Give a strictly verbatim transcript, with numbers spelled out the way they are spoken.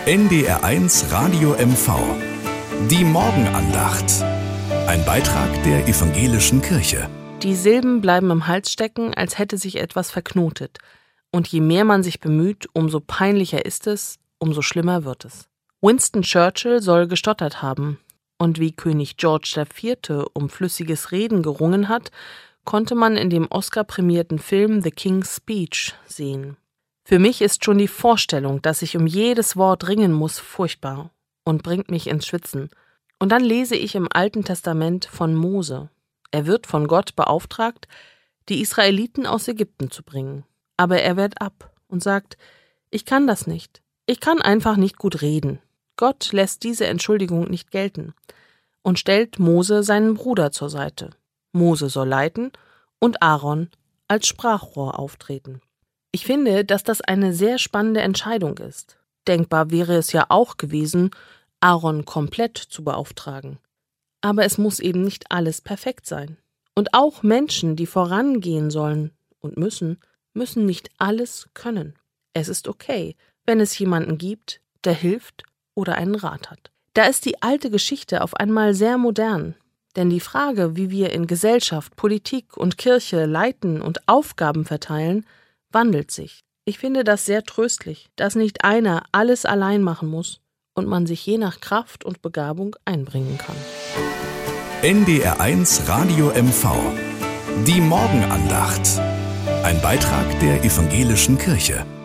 N D R eins Radio M V. Die Morgenandacht. Ein Beitrag der Evangelischen Kirche. Die Silben bleiben im Hals stecken, als hätte sich etwas verknotet. Und je mehr man sich bemüht, umso peinlicher ist es, umso schlimmer wird es. Winston Churchill soll gestottert haben. Und wie König George der Vierte um flüssiges Reden gerungen hat, konnte man in dem Oscar-prämierten Film The King's Speech sehen. Für mich ist schon die Vorstellung, dass ich um jedes Wort ringen muss, furchtbar und bringt mich ins Schwitzen. Und dann lese ich im Alten Testament von Mose. Er wird von Gott beauftragt, die Israeliten aus Ägypten zu bringen. Aber er wehrt ab und sagt, ich kann das nicht. Ich kann einfach nicht gut reden. Gott lässt diese Entschuldigung nicht gelten und stellt Mose seinen Bruder zur Seite. Mose soll leiten und Aaron als Sprachrohr auftreten. Ich finde, dass das eine sehr spannende Entscheidung ist. Denkbar wäre es ja auch gewesen, Aaron komplett zu beauftragen. Aber es muss eben nicht alles perfekt sein. Und auch Menschen, die vorangehen sollen und müssen, müssen nicht alles können. Es ist okay, wenn es jemanden gibt, der hilft oder einen Rat hat. Da ist die alte Geschichte auf einmal sehr modern. Denn die Frage, wie wir in Gesellschaft, Politik und Kirche leiten und Aufgaben verteilen, wandelt sich. Ich finde das sehr tröstlich, dass nicht einer alles allein machen muss und man sich je nach Kraft und Begabung einbringen kann. N D R eins Radio M V. Die Morgenandacht. Ein Beitrag der Evangelischen Kirche.